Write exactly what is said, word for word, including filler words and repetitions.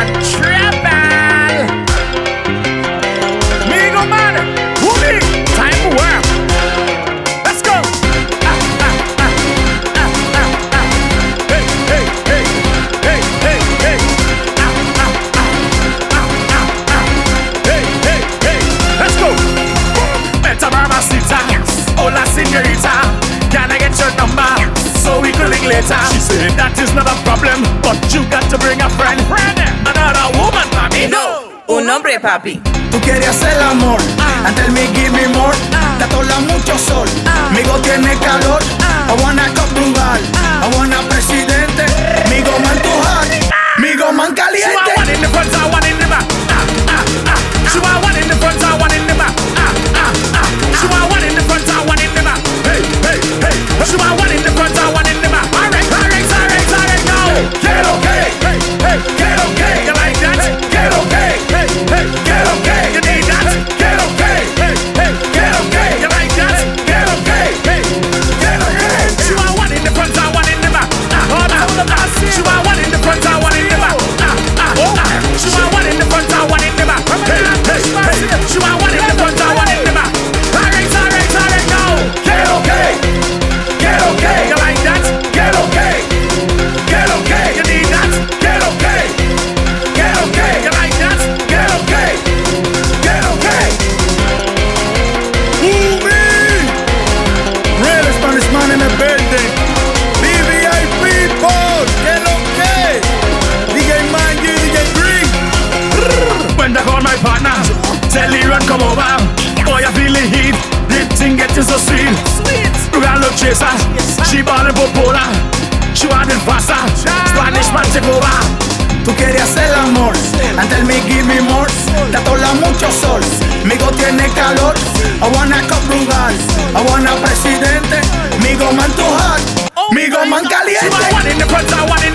Trouble. Me go man, who me? Time to work. Let's go. Ah, ah, ah, ah, ah, ah. Hey, hey, hey, hey, hey, hey. Ah, ah, ah, ah, ah, ah. Hey, hey, hey. Let's go. Better mamacita, hola señorita. Can I get your number so we could link later? She said that is not a problem, but you got to bring a friend. Another woman, mami. No, un hombre, papi. Tú querías el amor, Ah. and tell me give me more. Ah. Datola mucho sol, Ah. migo tiene calor. Ah. I wanna cobrugal, Ah. I wanna presidente. Migo man too hot, migo man She want caliente. one in the front, I one in the back. Ah, ah, ah. She want one in the front, I one in the back. Ah, ah, ah. She want one in the front, I one in the back. Hey, hey, hey. She want one in the front, I one in the back. Alright, alright, alright, alright, now. Get okay, Hey, hey, get okay, you like that? get okay, Hey, hey, get okay, you need that? get okay, Hey, hey, get okay, you like that? get okay, Hey, get okay. she want one in the front, I one in the back. Ah, ah, ah. She want one in the front, I one in the back. Ah, ah, ah. She want one in the front, I one in the back. Hey, hey, hey. She want one in the front, I one in the back. Alright, alright, alright, now. Get okay, get okay, You like that? get okay, get okay, You need that? get okay, get okay, You like that? get okay, get okay. Who me? Real Spanish man in the building. B V I people, get okay. D J Mangy, D J Green. When they call my partner, tell he run come over. Boy, I feel the heat. The thing getting so sweet. Sweet. We got look chaser. She ballin' popola. She want it faster. Spanish man take over. Tú querías el amor, and tell me give me more. Datola mucho sol, migo tiene calor. I wanna cobrugal, I wanna presidente. Migo man too hot, migo man She caliente. want one in the front, I one in